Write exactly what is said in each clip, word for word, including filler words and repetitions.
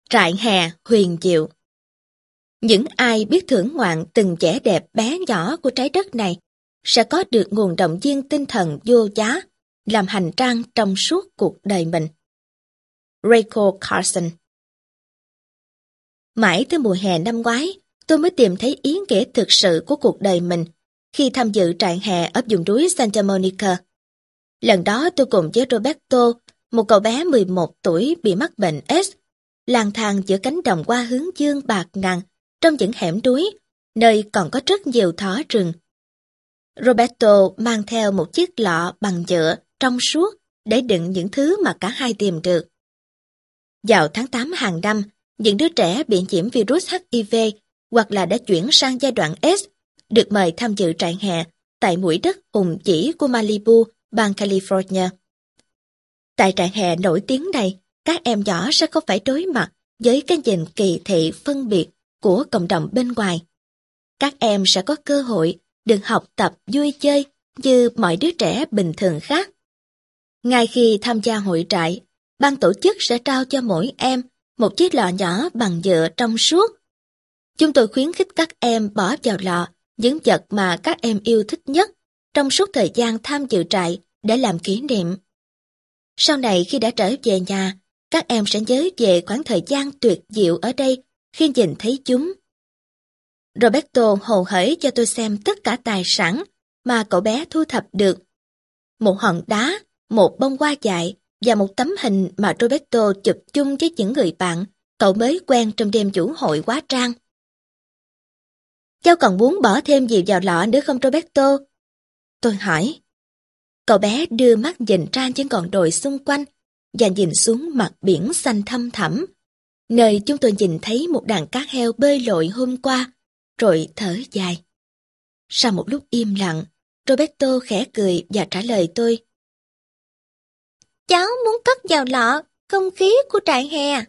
Trại hè huyền diệu. Những ai biết thưởng ngoạn từng vẻ đẹp bé nhỏ của trái đất này sẽ có được nguồn động viên tinh thần vô giá, làm hành trang trong suốt cuộc đời mình. Rachel Carson. Mãi tới mùa hè năm ngoái, tôi mới tìm thấy ý nghĩa thực sự của cuộc đời mình khi tham dự trại hè ở vùng núi Santa Monica. Lần đó tôi cùng với Roberto, một cậu bé mười một tuổi bị mắc bệnh AIDS, lang thang giữa cánh đồng hoa hướng dương bạt ngàn trong những hẻm núi, nơi còn có rất nhiều thỏ rừng. Roberto mang theo một chiếc lọ bằng nhựa trong suốt để đựng những thứ mà cả hai tìm được. Vào tháng tám hàng năm, những đứa trẻ bị nhiễm virus H I V hoặc là đã chuyển sang giai đoạn AIDS được mời tham dự trại hè tại mũi đất hùng vĩ của Malibu, bang California. Tại trại hè nổi tiếng này, các em nhỏ sẽ không phải đối mặt với cái nhìn kỳ thị phân biệt của cộng đồng bên ngoài. Các em sẽ có cơ hội được học tập vui chơi như mọi đứa trẻ bình thường khác. Ngay khi tham gia hội trại, ban tổ chức sẽ trao cho mỗi em một chiếc lọ nhỏ bằng nhựa trong suốt. Chúng tôi khuyến khích các em bỏ vào lọ những vật mà các em yêu thích nhất trong suốt thời gian tham dự trại để làm kỷ niệm. Sau này khi đã trở về nhà, các em sẽ nhớ về khoảng thời gian tuyệt diệu ở đây khi nhìn thấy chúng. Roberto hồ hởi cho tôi xem tất cả tài sản mà cậu bé thu thập được. Một hòn đá, một bông hoa dại và một tấm hình mà Roberto chụp chung với những người bạn cậu mới quen trong đêm chủ hội hóa trang. Cháu còn muốn bỏ thêm gì vào lọ nữa không Roberto? Tôi hỏi. Cậu bé đưa mắt nhìn ra những ngọn đồi xung quanh và nhìn xuống mặt biển xanh thăm thẳm, nơi chúng tôi nhìn thấy một đàn cá heo bơi lội hôm qua, rồi thở dài. Sau một lúc im lặng, Roberto khẽ cười và trả lời tôi. Cháu muốn cất vào lọ không khí của trại hè.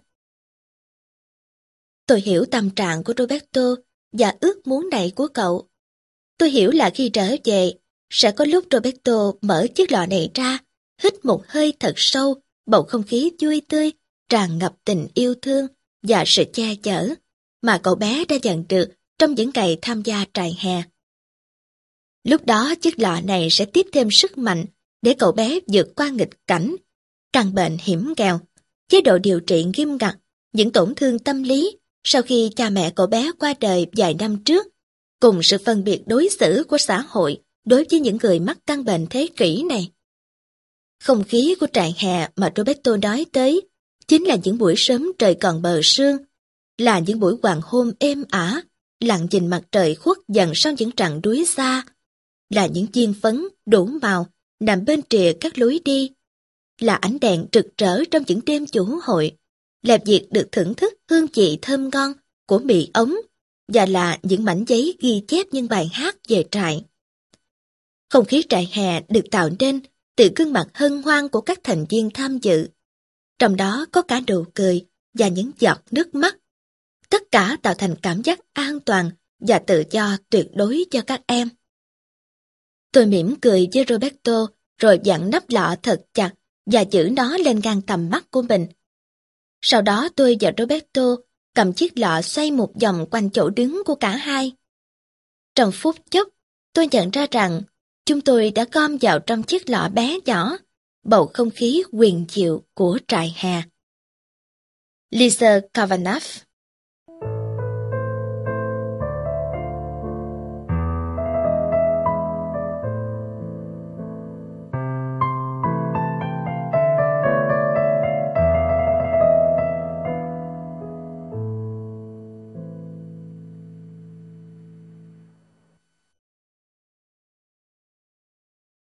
Tôi hiểu tâm trạng của Roberto và ước muốn này của cậu. Tôi hiểu là khi trở về, sẽ có lúc Roberto mở chiếc lọ này ra, hít một hơi thật sâu, bầu không khí vui tươi, tràn ngập tình yêu thương và sự che chở mà cậu bé đã nhận được trong những ngày tham gia trại hè. Lúc đó chiếc lọ này sẽ tiếp thêm sức mạnh để cậu bé vượt qua nghịch cảnh, căn bệnh hiểm nghèo, chế độ điều trị nghiêm ngặt, những tổn thương tâm lý sau khi cha mẹ cậu bé qua đời vài năm trước, cùng sự phân biệt đối xử của xã hội đối với những người mắc căn bệnh thế kỷ này. Không khí của trại hè mà Roberto nói tới chính là những buổi sớm trời còn bờ sương, là những buổi hoàng hôn êm ả, lặng nhìn mặt trời khuất dần sau những rặng núi xa, là những viên phấn đủ màu nằm bên rìa các lối đi, là ánh đèn rực rỡ trong những đêm chủ hội, là việc được thưởng thức hương vị thơm ngon của mì ống, và là những mảnh giấy ghi chép những bài hát về trại. Không khí trại hè được tạo nên từ gương mặt hân hoan của các thành viên tham dự. Trong đó có cả nụ cười và những giọt nước mắt. Tất cả tạo thành cảm giác an toàn và tự do tuyệt đối cho các em. Tôi mỉm cười với Roberto rồi dặn nắp lọ thật chặt và giữ nó lên ngang tầm mắt của mình. Sau đó tôi và Roberto cầm chiếc lọ xoay một vòng quanh chỗ đứng của cả hai. Trong phút chốc, tôi nhận ra rằng chúng tôi đã gom vào trong chiếc lọ bé nhỏ bầu không khí huyền diệu của trại hè. Lisa Kavanagh.